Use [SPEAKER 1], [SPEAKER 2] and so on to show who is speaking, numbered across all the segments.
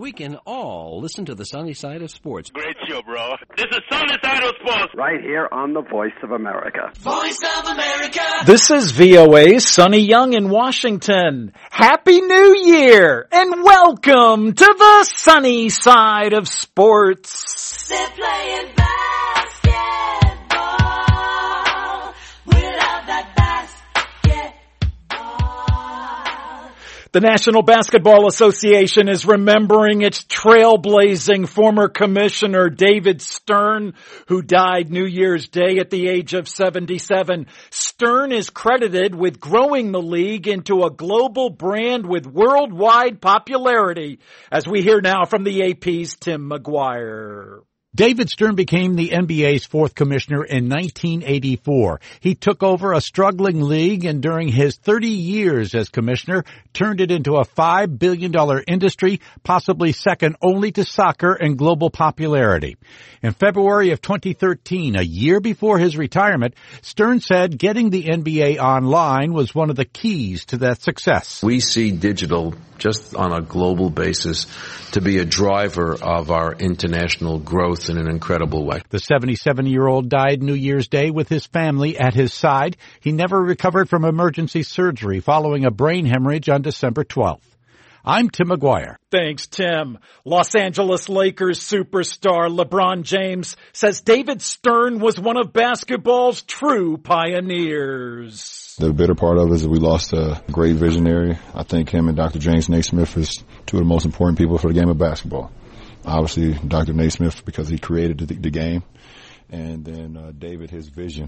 [SPEAKER 1] we can all listen to the sunny side of sports.
[SPEAKER 2] Great show, bro. This is Sunny Side of Sports.
[SPEAKER 3] Right here on the Voice of America.
[SPEAKER 4] Voice of America.
[SPEAKER 5] This is VOA's Sonny Young in Washington. Happy New Year and welcome to the sunny side of sports.
[SPEAKER 4] They're playing basketball without that basketball.
[SPEAKER 5] The National Basketball Association is remembering its trailblazing former commissioner David Stern, who died New Year's Day at the age of 77. Stern is credited with growing the league into a global brand with worldwide popularity, as we hear now from the AP's Tim McGuire.
[SPEAKER 6] David Stern became the NBA's fourth commissioner in 1984. He took over a struggling league and during his 30 years as commissioner turned it into a $5 billion industry, possibly second only to soccer in global popularity. In February of 2013, a year before his retirement, Stern said getting the NBA online was one of the keys to that success.
[SPEAKER 7] We see digital just on a global basis to be a driver of our international growth in an incredible way.
[SPEAKER 6] The 77-year-old died New Year's Day with his family at his side. He never recovered from emergency surgery following a brain hemorrhage on December 12th. I'm Tim McGuire.
[SPEAKER 5] Thanks, Tim. Los Angeles Lakers superstar LeBron James says David Stern was one of basketball's true pioneers.
[SPEAKER 8] The bitter part of it is that we lost a great visionary. I think him and Dr. James Naismith is two of the most important people for the game of basketball. Obviously, Dr. Naismith because he created the game, and then David, his vision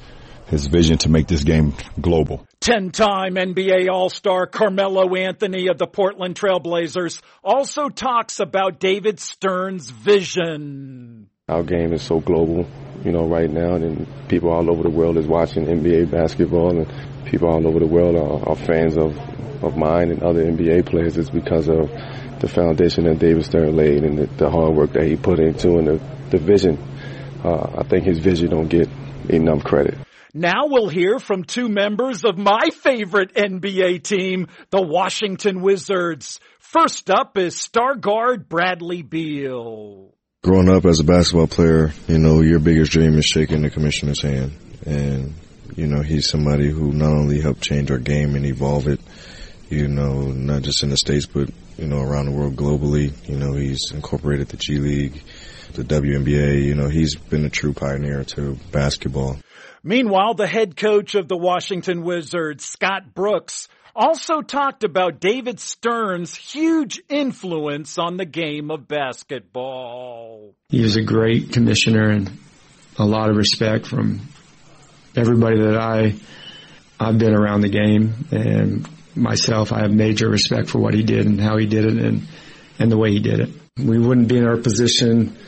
[SPEAKER 8] to make this game global.
[SPEAKER 5] 10-time NBA All-Star Carmelo Anthony of the Portland Trailblazers also talks about David Stern's vision.
[SPEAKER 9] Our game is so global, right now, and people all over the world is watching NBA basketball, and people all over the world are fans of mine and other NBA players. It's because of the foundation that David Stern laid and the hard work that he put into and the vision. I think his vision don't get enough credit.
[SPEAKER 5] Now we'll hear from two members of my favorite NBA team, the Washington Wizards. First up is star guard Bradley Beal.
[SPEAKER 10] Growing up as a basketball player, your biggest dream is shaking the commissioner's hand. And, he's somebody who not only helped change our game and evolve it, not just in the States, but, around the world globally. He's incorporated the G League, the WNBA. He's been a true pioneer to basketball.
[SPEAKER 5] Meanwhile, the head coach of the Washington Wizards, Scott Brooks, also talked about David Stern's huge influence on the game of basketball.
[SPEAKER 11] He was a great commissioner and a lot of respect from everybody that I've been around the game. And myself, I have major respect for what he did and how he did it and the way he did it. We wouldn't be in our position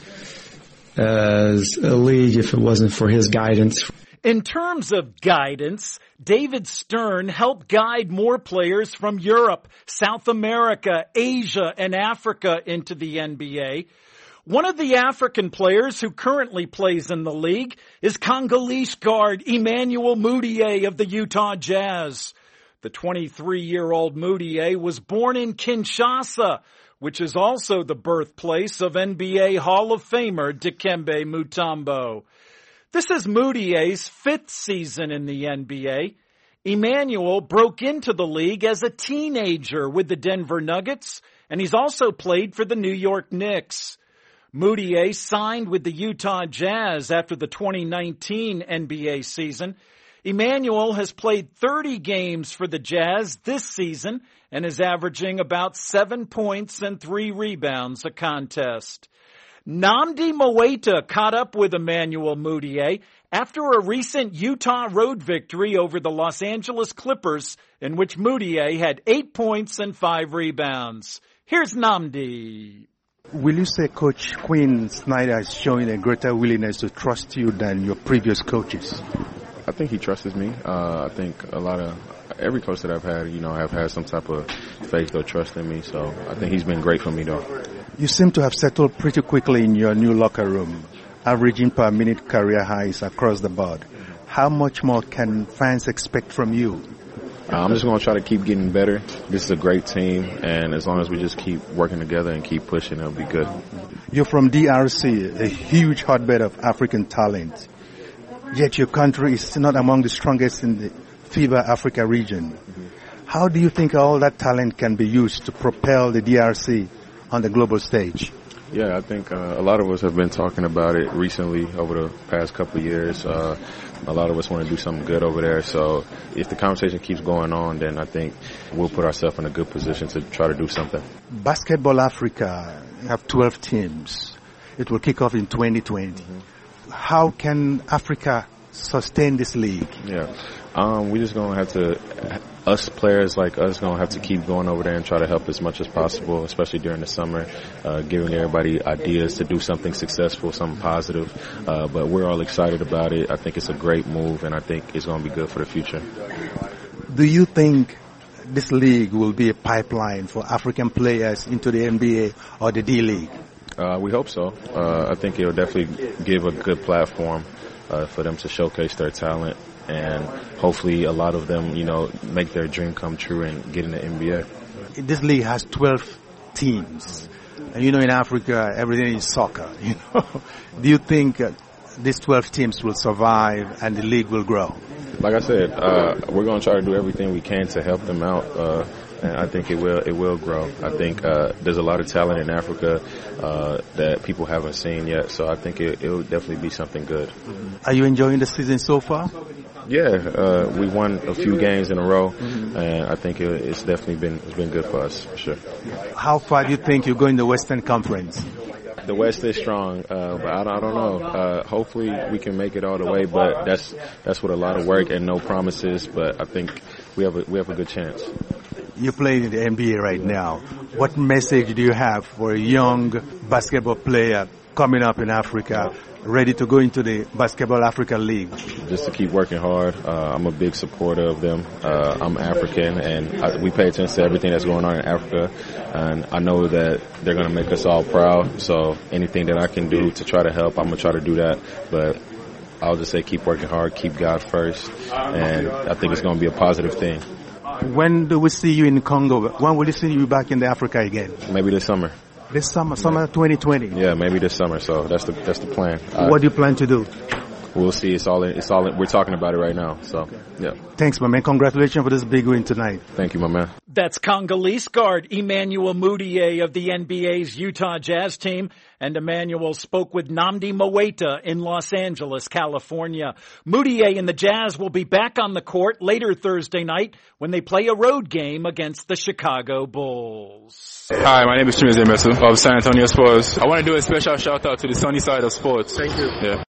[SPEAKER 11] as a league if it wasn't for his guidance.
[SPEAKER 5] In terms of guidance, David Stern helped guide more players from Europe, South America, Asia, and Africa into the NBA. One of the African players who currently plays in the league is Congolese guard Emmanuel Mudiay of the Utah Jazz. The 23-year-old Mudiay was born in Kinshasa, which is also the birthplace of NBA Hall of Famer Dikembe Mutombo. This is Mudiay's fifth season in the NBA. Emmanuel broke into the league as a teenager with the Denver Nuggets, and he's also played for the New York Knicks. Mudiay signed with the Utah Jazz after the 2019 NBA season. Emmanuel has played 30 games for the Jazz this season and is averaging about 7 points and 3 rebounds a contest. Nnamdi Moeta caught up with Emmanuel Mudiay after a recent Utah road victory over the Los Angeles Clippers, in which Mudiay had 8 points and 5 rebounds. Here's Nnamdi.
[SPEAKER 12] Will you say Coach Quinn Snyder is showing a greater willingness to trust you than your previous coaches?
[SPEAKER 9] I think he trusts me. I think every coach that I've had, have had some type of faith or trust in me. So I think he's been great for me, though.
[SPEAKER 12] You seem to have settled pretty quickly in your new locker room, averaging per minute career highs across the board. How much more can fans expect from you?
[SPEAKER 13] I'm just going to try to keep getting better. This is a great team, and as long as we just keep working together and keep pushing, it'll be good.
[SPEAKER 12] You're from DRC, a huge hotbed of African talent. Yet your country is not among the strongest in the FIBA Africa region. How do you think all that talent can be used to propel the DRC on the global stage?
[SPEAKER 13] Yeah, I think a lot of us have been talking about it recently over the past couple of years. A lot of us want to do something good over there. So if the conversation keeps going on, then I think we'll put ourselves in a good position to try to do something.
[SPEAKER 12] Basketball Africa have 12 teams. It will kick off in 2020. How can Africa sustain this league?
[SPEAKER 13] Yeah, we're just going to have to, us players like us, going to have to keep going over there and try to help as much as possible, especially during the summer, giving everybody ideas to do something successful, something positive. But we're all excited about it. I think it's a great move, and I think it's going to be good for the future.
[SPEAKER 12] Do you think this league will be a pipeline for African players into the NBA or the D-League?
[SPEAKER 13] We hope so. I think it will definitely give a good platform for them to showcase their talent, and hopefully a lot of them, make their dream come true and get in the NBA.
[SPEAKER 12] This league has 12 teams. And in Africa, everything is soccer. Do you think these 12 teams will survive and the league will grow?
[SPEAKER 13] Like I said, we're going to try to do everything we can to help them out. And I think it will grow. I think there's a lot of talent in Africa that people haven't seen yet, so I think it will definitely be something good.
[SPEAKER 12] Are you enjoying the season so far?
[SPEAKER 13] Yeah, we won a few games in a row, and I think it's definitely been good for us, for sure.
[SPEAKER 12] How far do you think you go in the Western Conference?
[SPEAKER 13] The West is strong, but I don't know. Hopefully we can make it all the way, but that's with a lot of work and no promises. But I think we have a good chance.
[SPEAKER 12] You're playing in the NBA right now. What message do you have for a young basketball player coming up in Africa, ready to go into the Basketball Africa League?
[SPEAKER 13] Just to keep working hard. I'm a big supporter of them. I'm African, and we pay attention to everything that's going on in Africa. And I know that they're going to make us all proud. So anything that I can do to try to help, I'm going to try to do that. But I'll just say keep working hard, keep God first, and I think it's going to be a positive thing.
[SPEAKER 12] When do we see you in Congo? When will we see you back in Africa again?
[SPEAKER 13] Maybe this summer.
[SPEAKER 12] This summer 2020.
[SPEAKER 13] Yeah, maybe this summer. So that's the plan.
[SPEAKER 12] What do you plan to do?
[SPEAKER 13] We'll see. It's all. We're talking about it right now. So, yeah.
[SPEAKER 12] Thanks, my man. Congratulations for this big win tonight.
[SPEAKER 13] Thank you, my man.
[SPEAKER 5] That's Congolese guard Emmanuel Mudiay of the NBA's Utah Jazz team. And Emmanuel spoke with Nnamdi Mowaita in Los Angeles, California. Mudiay and the Jazz will be back on the court later Thursday night when they play a road game against the Chicago Bulls.
[SPEAKER 14] Hi, my name is Chimezie Metu of San Antonio Spurs. I want to do a special shout out to the sunny side of sports.
[SPEAKER 12] Thank you.
[SPEAKER 14] Yeah.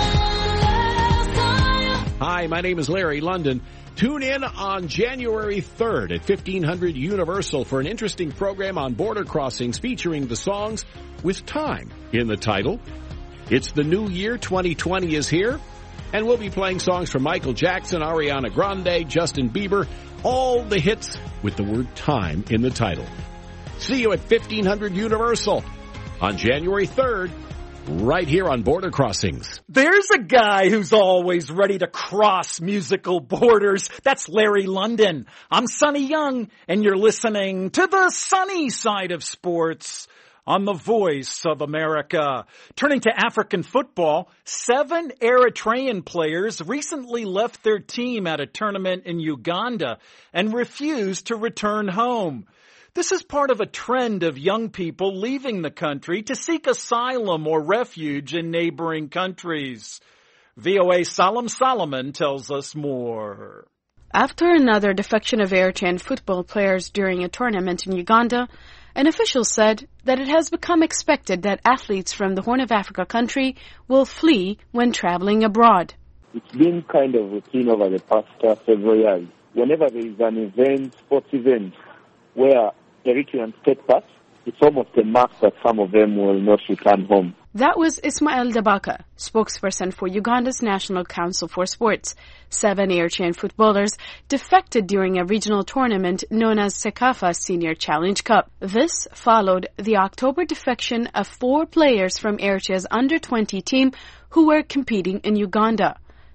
[SPEAKER 1] Hi, my name is Larry London. Tune in on January 3rd at 1500 Universal for an interesting program on border crossings featuring the songs with time in the title. It's the new year, 2020 is here, and we'll be playing songs from Michael Jackson, Ariana Grande, Justin Bieber, all the hits with the word time in the title. See you at 1500 Universal on January 3rd. Right here on Border Crossings.
[SPEAKER 5] There's a guy who's always ready to cross musical borders. That's Larry London. I'm Sonny Young, and you're listening to the sunny side of sports on the Voice of America. Turning to African football, 7 Eritrean players recently left their team at a tournament in Uganda and refused to return home. This is part of a trend of young people leaving the country to seek asylum or refuge in neighboring countries. VOA Salam Solomon tells us more.
[SPEAKER 15] After another defection of Eritrean football players during a tournament in Uganda, an official said that it has become expected that athletes from the Horn of Africa country will flee when traveling abroad.
[SPEAKER 16] It's been kind of routine over the past several years. Whenever there is an event, sports event, where Eritreans take part, it's almost a mark that some of them will not return home.
[SPEAKER 15] That was Ismail Dabaka, spokesperson for Uganda's National Council for Sports. 7 Eritrean footballers defected during a regional tournament known as Sekafa Senior Challenge Cup. This followed the October defection of 4 players from Eritrea's under-20 team who were competing in Uganda.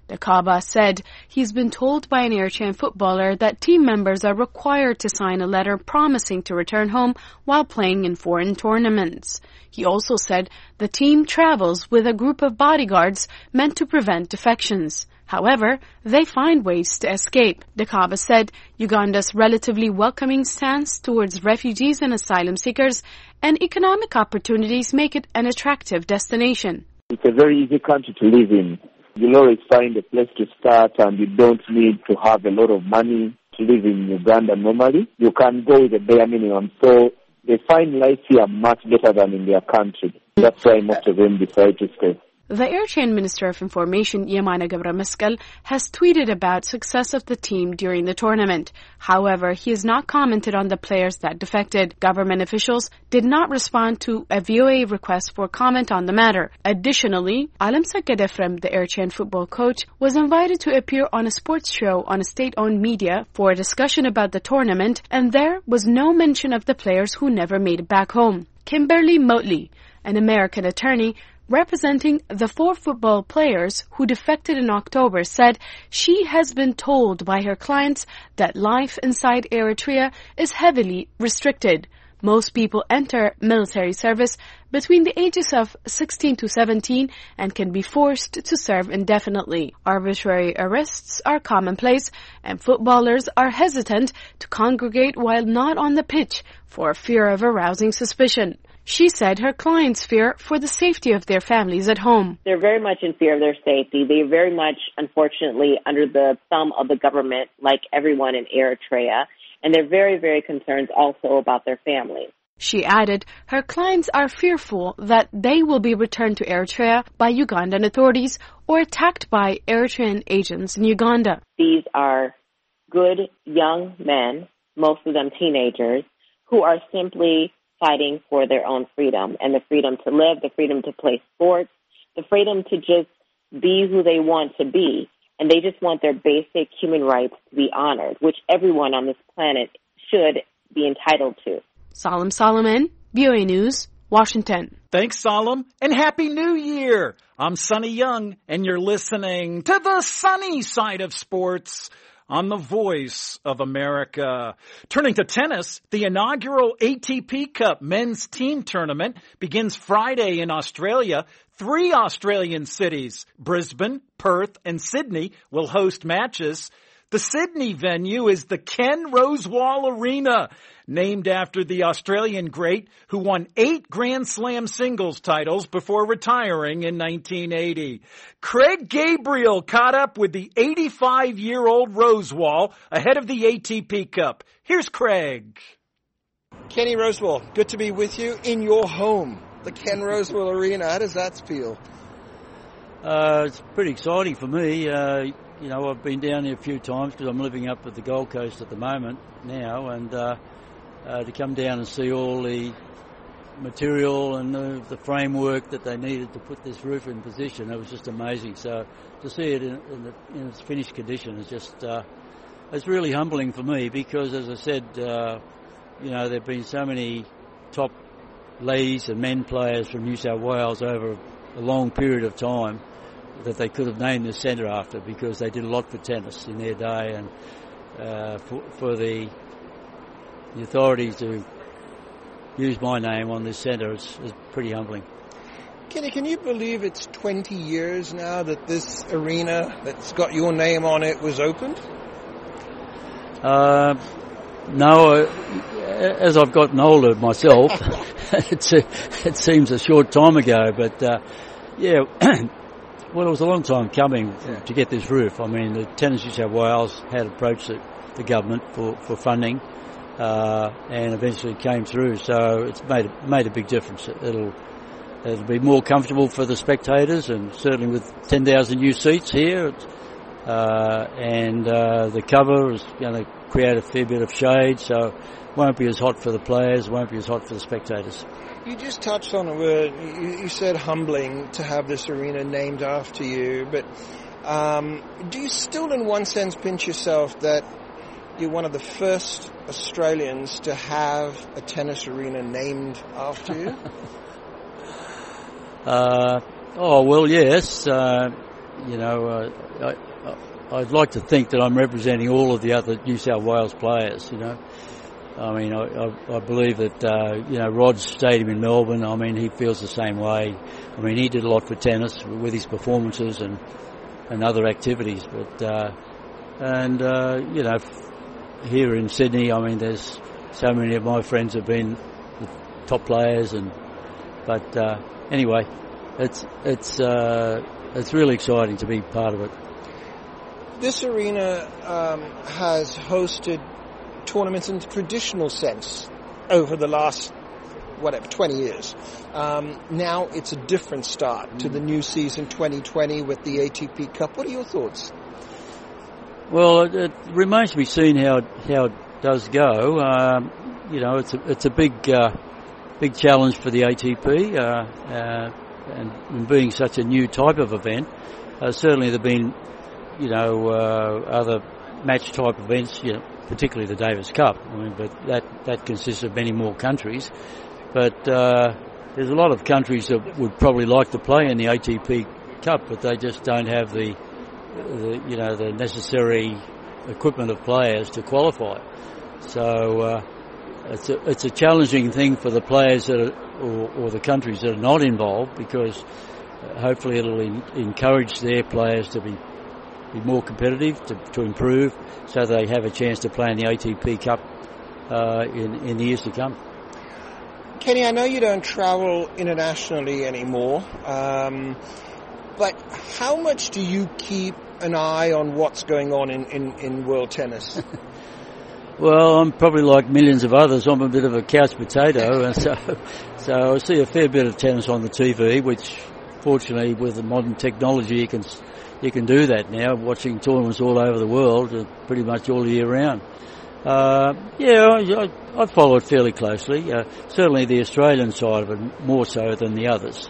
[SPEAKER 15] Dakaba said he's been told by an Eritrean footballer that team members are required to sign a letter promising to return home while playing in foreign tournaments. He also said the team travels with a group of bodyguards meant to prevent defections. However, they find ways to escape. Dakaba said Uganda's relatively welcoming stance towards refugees and asylum seekers and economic opportunities make it an attractive destination.
[SPEAKER 16] It's a very easy country to live in. You'll always find a place to start, and you don't need to have a lot of money to live in Uganda normally. You can go with a bare minimum. So they find life here much better than in their country. That's why most of them decide to stay.
[SPEAKER 15] The Eritrean Minister of Information, Yemane Gebremaskel, has tweeted about success of the team during the tournament. However, he has not commented on the players that defected. Government officials did not respond to a VOA request for comment on the matter. Additionally, Alamsa Gedefrem, the Eritrean football coach, was invited to appear on a sports show on a state-owned media for a discussion about the tournament, and there was no mention of the players who never made it back home. Kimberly Motley, an American attorney, representing the 4 football players who defected in October, said she has been told by her clients that life inside Eritrea is heavily restricted. Most people enter military service between the ages of 16 to 17 and can be forced to serve indefinitely. Arbitrary arrests are commonplace, and footballers are hesitant to congregate while not on the pitch for fear of arousing suspicion. She said her clients fear for the safety of their families at home.
[SPEAKER 17] They're very much in fear of their safety. They're very much, unfortunately, under the thumb of the government, like everyone in Eritrea. And they're very, very concerned also about their families.
[SPEAKER 15] She added her clients are fearful that they will be returned to Eritrea by Ugandan authorities or attacked by Eritrean agents in Uganda.
[SPEAKER 17] These are good young men, most of them teenagers, who are simply fighting for their own freedom and the freedom to live, the freedom to play sports, the freedom to just be who they want to be. And they just want their basic human rights to be honored, which everyone on this planet should be entitled to.
[SPEAKER 15] Salam Solomon, VOA News, Washington.
[SPEAKER 5] Thanks, Salam, and Happy New Year. I'm Sonny Young, and you're listening to the sunny side of sports on the Voice of America. Turning to tennis, the inaugural ATP Cup men's team tournament begins Friday in Australia. 3 Australian cities, Brisbane, Perth, and Sydney, will host matches. The Sydney venue is the Ken Rosewall Arena, named after the Australian great who won 8 Grand Slam singles titles before retiring in 1980. Craig Gabriel caught up with the 85-year-old Rosewall ahead of the ATP Cup. Here's Craig.
[SPEAKER 18] Kenny Rosewall, good to be with you in your home, the Ken Rosewall Arena. How does that feel?
[SPEAKER 19] It's pretty exciting for me. You know, I've been down here a few times because I'm living up at the Gold Coast at the moment now, and to come down and see all the material and the framework that they needed to put this roof in position, it was just amazing. So to see it in its finished condition is just, it's really humbling for me because, as I said, you know, there have been so many top ladies and men players from New South Wales over a long period of time that they could have named the centre after because they did a lot for tennis in their day, and for the authorities to use my name on this centre is pretty humbling.
[SPEAKER 18] Kenny, can you believe it's 20 years now that this arena that's got your name on it was opened?
[SPEAKER 19] No, as I've gotten older myself, it seems a short time ago, but yeah. Well, it was a long time coming to get this roof. I mean, the Tennis New South Wales had approached the government for funding, and eventually came through. So it's made a big difference. It'll be more comfortable for the spectators, and certainly with 10,000 new seats here, and the cover is going to create a fair bit of shade, so it won't be as hot for the players, won't be as hot for the spectators.
[SPEAKER 18] You just touched on a word. You said humbling to have this arena named after you, but do you still in one sense pinch yourself that you're one of the first Australians to have a tennis arena named after you?
[SPEAKER 19] Oh, well, yes. I'd like to think that I'm representing all of the other New South Wales players, you know. I mean, I believe that, Rod's Stadium in Melbourne, I mean, he feels the same way. I mean, he did a lot for tennis with his performances and other activities. But, here in Sydney, I mean, there's so many of my friends have been the top players but anyway, it's really exciting to be part of it.
[SPEAKER 18] This arena has hosted tournaments in the traditional sense over the last 20 years. Now it's a different start to the new season 2020 with the ATP Cup. What are your thoughts?
[SPEAKER 19] Well, it remains to be seen how it does go. It's a big challenge for the ATP, and being such a new type of event. Certainly there've been, other match type events, particularly the Davis Cup. I mean, but that consists of many more countries. But there's a lot of countries that would probably like to play in the ATP Cup, but they just don't have the necessary equipment of players to qualify. So it's a challenging thing for the players that are, or the countries that are not involved, because hopefully it'll encourage their players to be more competitive, to improve, so they have a chance to play in the ATP Cup in the years to come.
[SPEAKER 18] Kenny, I know you don't travel internationally anymore, but how much do you keep an eye on what's going on in world tennis?
[SPEAKER 19] Well, I'm probably like millions of others. I'm a bit of a couch potato, and so I see a fair bit of tennis on the TV, which fortunately with the modern technology you can do that now, watching tournaments all over the world pretty much all year round. I follow it fairly closely. Certainly the Australian side of it more so than the others.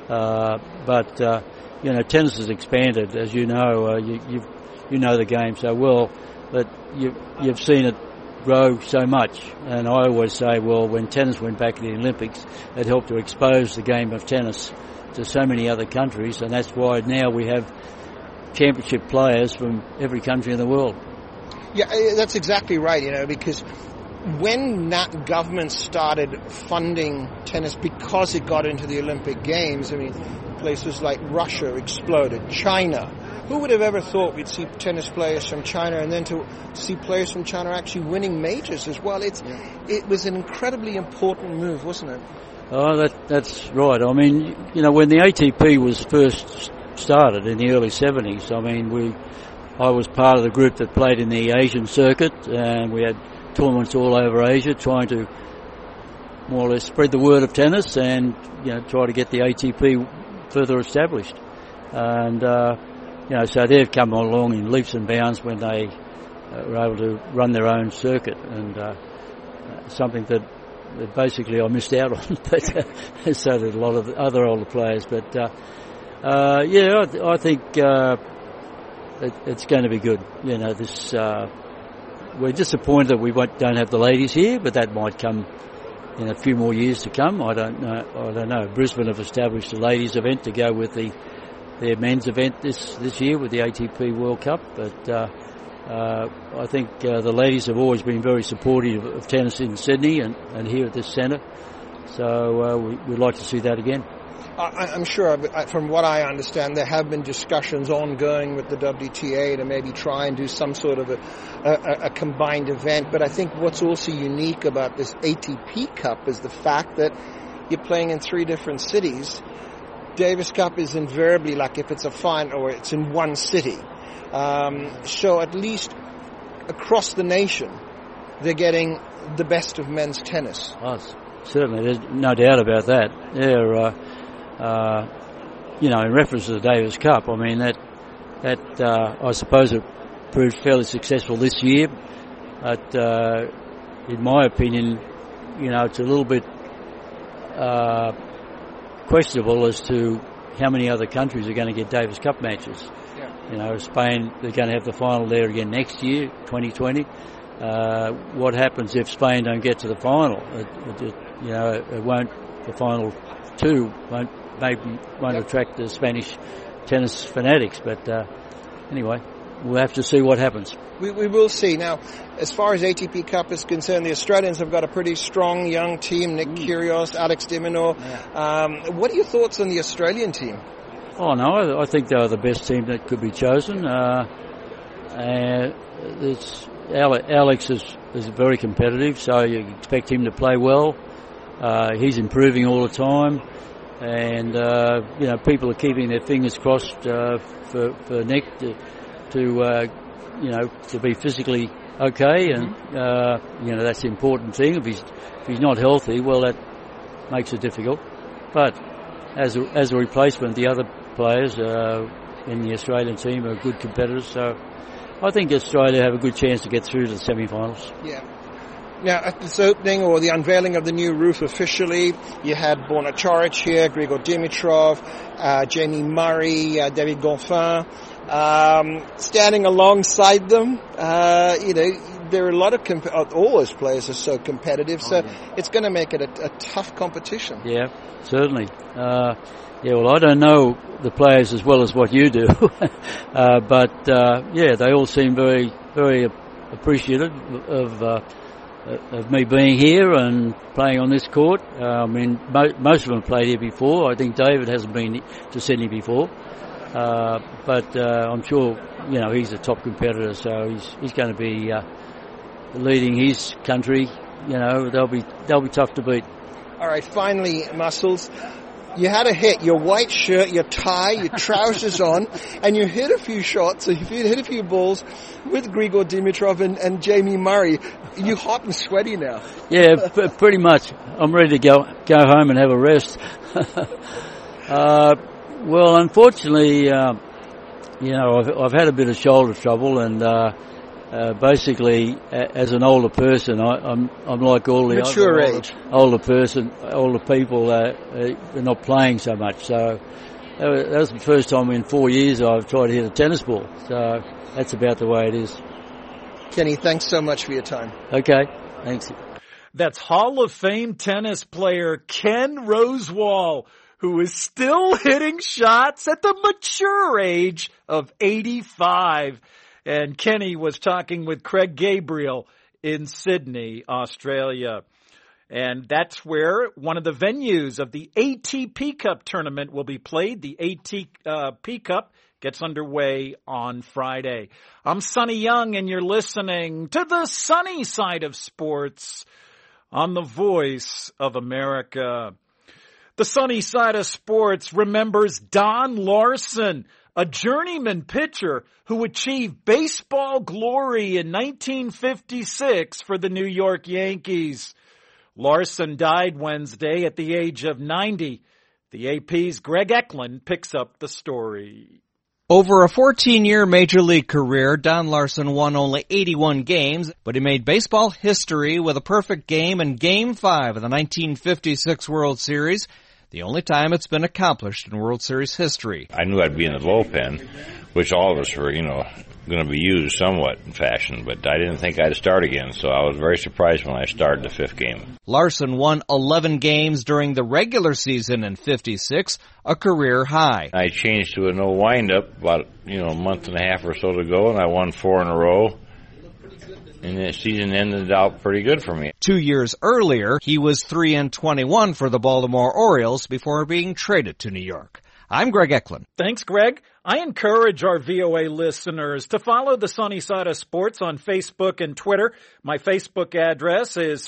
[SPEAKER 19] But tennis has expanded, as you know. You know the game so well that you've seen it grow so much. And I always say, well, when tennis went back to the Olympics, it helped to expose the game of tennis to so many other countries, and that's why now we have championship players from every country in the world.
[SPEAKER 18] Yeah, that's exactly right, because when governments started funding tennis because it got into the Olympic Games, I mean, places like Russia exploded, China. Who would have ever thought we'd see tennis players from China, and then to see players from China actually winning majors as well? It was an incredibly important move, wasn't it?
[SPEAKER 19] Oh, that's right. I mean, when the ATP was first started in the early 70s, I mean, I was part of the group that played in the Asian circuit, and we had tournaments all over Asia trying to more or less spread the word of tennis and, try to get the ATP further established. And, so they've come along in leaps and bounds when they were able to run their own circuit, and something that basically I missed out on, but so did a lot of the other older players. But I think it's going to be good. We're disappointed that we don't have the ladies here, but that might come in a few more years to come. I don't know. Brisbane have established a ladies event to go with their men's event this year with the ATP World Cup, but I think the ladies have always been very supportive of tennis in Sydney and here at this centre, so we'd like to see that again.
[SPEAKER 18] I'm sure, but from what I understand, there have been discussions ongoing with the WTA to maybe try and do some sort of a combined event. But I think what's also unique about this ATP Cup is the fact that you're playing in 3 different cities. Davis Cup is invariably like if it's a final or it's in one city. So at least across the nation, they're getting the best of men's tennis.
[SPEAKER 19] Oh, certainly, there's no doubt about that. In reference to the Davis Cup, I mean that I suppose it proved fairly successful this year. But in my opinion, it's a little bit questionable as to how many other countries are going to get Davis Cup matches. Yeah. Spain, they're going to have the final there again next year, 2020. What happens if Spain don't get to the final? It won't. The final 2 won't attract the Spanish tennis fanatics. But anyway, we'll have to see what happens.
[SPEAKER 18] We will see. Now, as far as ATP Cup is concerned, the Australians have got a pretty strong young team. Nick Kyrgios, Alex de Minaur. What are your thoughts on the Australian team?
[SPEAKER 19] Oh, no, I think they're the best team that could be chosen. Alex is very competitive, so you expect him to play well. He's improving all the time. And, people are keeping their fingers crossed for Nick to be physically okay. And, that's the important thing. If he's not healthy, well, that makes it difficult. But as a replacement, the other players in the Australian team are good competitors, so I think Australia have a good chance to get through to the semi-finals.
[SPEAKER 18] Yeah. Now, at this opening or the unveiling of the new roof officially, you had Borna Coric here, Grigor Dimitrov, Jamie Murray, David Goffin, standing alongside them. There are a lot of all those players are so competitive, it's going to make it a tough competition.
[SPEAKER 19] Yeah, certainly. Well, I don't know the players as well as what you do, but they all seem very, very appreciative of me being here and playing on this court. Most of them have played here before. I think David hasn't been to Sydney before, but I'm sure he's a top competitor, so he's going to be leading his country. They'll be tough to beat.
[SPEAKER 18] All right, finally, Muscles. You had a hit, your white shirt, your tie, your trousers on, and you hit a few shots, so you hit a few balls with Grigor Dimitrov and Jamie Murray. You hot and sweaty now.
[SPEAKER 19] Yeah, pretty much. I'm ready to go home and have a rest. Well, unfortunately, I've had a bit of shoulder trouble, and basically, as an older person, I'm like all the older people. They're not playing so much. So that was the first time in 4 years I've tried to hit a tennis ball. So that's about the way it is.
[SPEAKER 18] Kenny, thanks so much for your time.
[SPEAKER 19] Okay, thanks.
[SPEAKER 5] That's Hall of Fame tennis player Ken Rosewall, who is still hitting shots at the mature age of 85. And Kenny was talking with Craig Gabriel in Sydney, Australia. And that's where one of the venues of the ATP Cup tournament will be played. The ATP Cup gets underway on Friday. I'm Sonny Young, and you're listening to the sunny side of sports on the Voice of America. The sunny side of sports remembers Don Larson, a journeyman pitcher who achieved baseball glory in 1956 for the New York Yankees. Larson died Wednesday at the age of 90. The AP's Greg Eklund picks up the story.
[SPEAKER 20] Over a 14-year Major League career, Don Larson won only 81 games, but he made baseball history with a perfect game in Game 5 of the 1956 World Series, the only time it's been accomplished in World Series history.
[SPEAKER 21] I knew I'd be in the bullpen, which all of us were, going to be used somewhat in fashion, but I didn't think I'd start again, so I was very surprised when I started the fifth game.
[SPEAKER 20] Larson won 11 games during the regular season in 56, a career high.
[SPEAKER 21] I changed to a no wind-up about, a month and a half or so to go, and I won 4 in a row. And the season ended out pretty good for me.
[SPEAKER 20] 2 years earlier, he was 3-21 for the Baltimore Orioles before being traded to New York. I'm Greg Eklund.
[SPEAKER 5] Thanks, Greg. I encourage our VOA listeners to follow the Sunny Side of Sports on Facebook and Twitter. My Facebook address is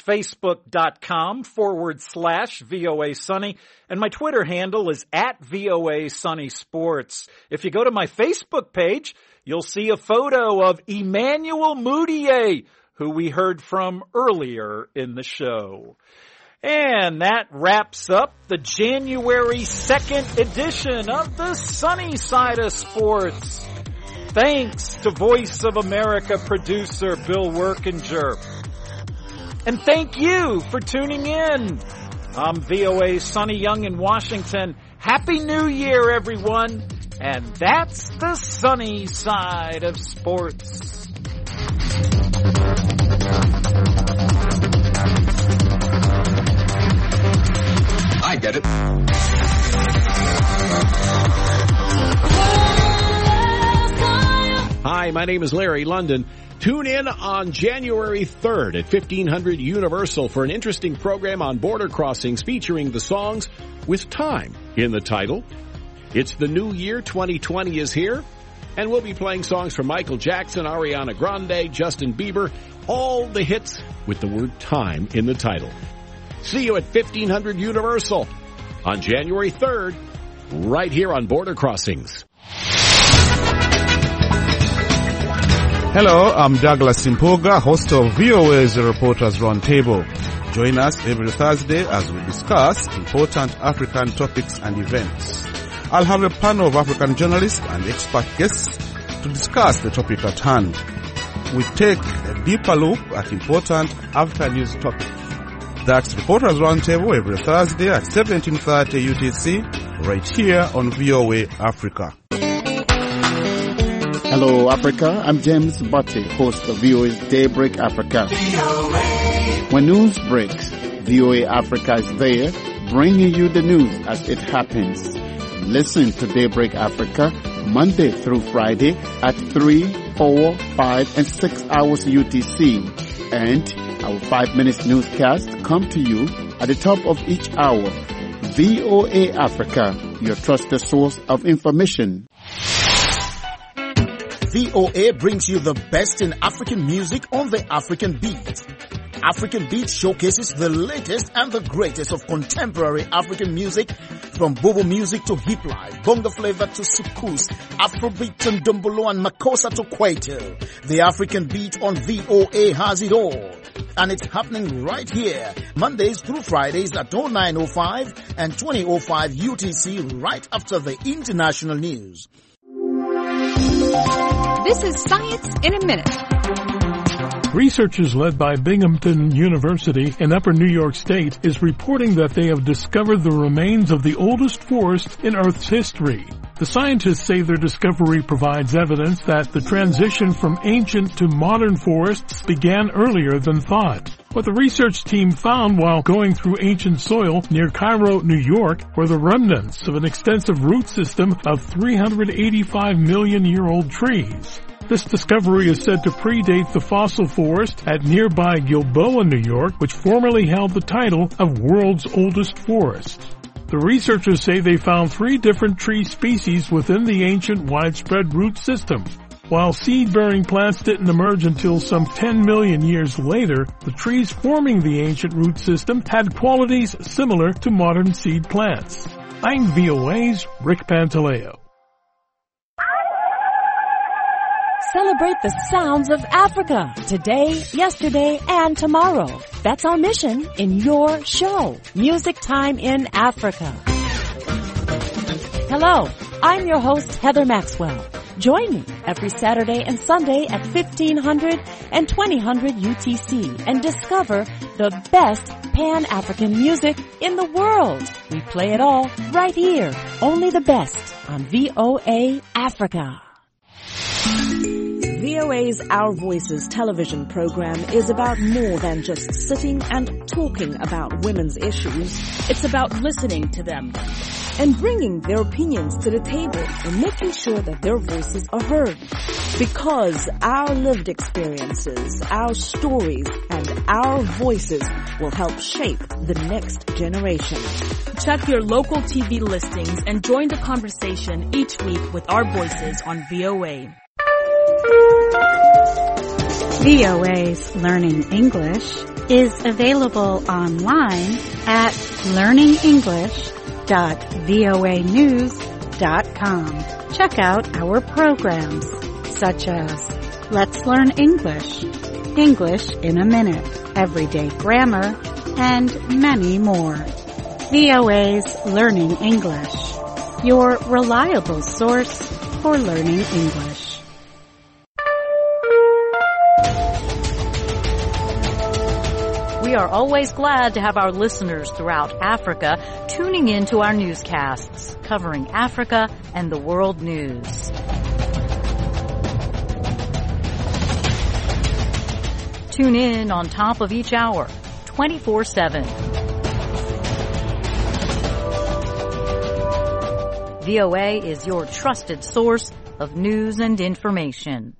[SPEAKER 5] facebook.com/VOA Sunny, and my Twitter handle is @VOA Sunny Sports. If you go to my Facebook page, you'll see a photo of Emmanuel Mudiay, who we heard from earlier in the show. And that wraps up the January 2nd edition of the Sunny Side of Sports. Thanks to Voice of America producer Bill Workinger. And thank you for tuning in. I'm VOA Sonny Young in Washington. Happy New Year, everyone. And that's the Sunny Side of Sports.
[SPEAKER 22] I get it.
[SPEAKER 1] Hi, my name is Larry London. Tune in on January 3rd at 1500 Universal for an interesting program on border crossings featuring the songs with time in the title. It's the new year, 2020 is here, and we'll be playing songs from Michael Jackson, Ariana Grande, Justin Bieber, all the hits with the word time in the title. See you at 1500 Universal on January 3rd, right here on Border Crossings.
[SPEAKER 2] Hello, I'm Douglas Simpoga, host of VOA's Reporters Roundtable. Join us every Thursday as we discuss important African topics and events. I'll have a panel of African journalists and expert guests to discuss the topic at hand. We take a deeper look at important African news topics. That's Reporters Roundtable every Thursday at 17:30 UTC, right here on VOA Africa.
[SPEAKER 22] Hello, Africa. I'm James Butte, host of VOA's Daybreak Africa. When news breaks, VOA Africa is there, bringing you the news as it happens. Listen to Daybreak Africa Monday through Friday at 3, 4, 5, and 6 hours UTC. And our 5 minutes newscast come to you at the top of each hour. VOA Africa, your trusted source of information.
[SPEAKER 23] VOA brings you the best in African music on the African Beat. African Beat showcases the latest and the greatest of contemporary African music, from bobo music to hip life, bongo flavor to soukous, Afrobeat and Dombolo and Makossa to Kwaito. The African Beat on VOA has it all. And it's happening right here, Mondays through Fridays at 09:05 and 20:05 UTC, right after the international news.
[SPEAKER 24] This is Science in a Minute.
[SPEAKER 25] Researchers led by Binghamton University in Upper New York State is reporting that they have discovered the remains of the oldest forest in Earth's history. The scientists say their discovery provides evidence that the transition from ancient to modern forests began earlier than thought. What the research team found while going through ancient soil near Cairo, New York, were the remnants of an extensive root system of 385-million-year-old trees. This discovery is said to predate the fossil forest at nearby Gilboa, New York, which formerly held the title of world's oldest forest. The researchers say they found 3 different tree species within the ancient widespread root system. While seed-bearing plants didn't emerge until some 10 million years later, the trees forming the ancient root system had qualities similar to modern seed plants. I'm VOA's Rick Pantaleo.
[SPEAKER 26] Celebrate the sounds of Africa today, yesterday, and tomorrow. That's our mission in your show, Music Time in Africa. Hello, I'm your host, Heather Maxwell. Join me every Saturday and Sunday at 1500 and 2000 UTC and discover the best Pan-African music in the world. We play it all right here, only the best on VOA Africa.
[SPEAKER 27] VOA's Our Voices television program is about more than just sitting and talking about women's issues. It's about listening to them and bringing their opinions to the table and making sure that their voices are heard. Because our lived experiences, our stories, and our voices will help shape the next generation.
[SPEAKER 28] Check your local TV listings and join the conversation each week with Our Voices on VOA.
[SPEAKER 29] VOA's Learning English is available online at learningenglish.voanews.com. Check out our programs such as Let's Learn English, English in a Minute, Everyday Grammar, and many more. VOA's Learning English, your reliable source for learning English.
[SPEAKER 28] We are always glad to have our listeners throughout Africa tuning in to our newscasts, covering Africa and the world news. Tune in on top of each hour, 24/7. VOA is your trusted source of news and information.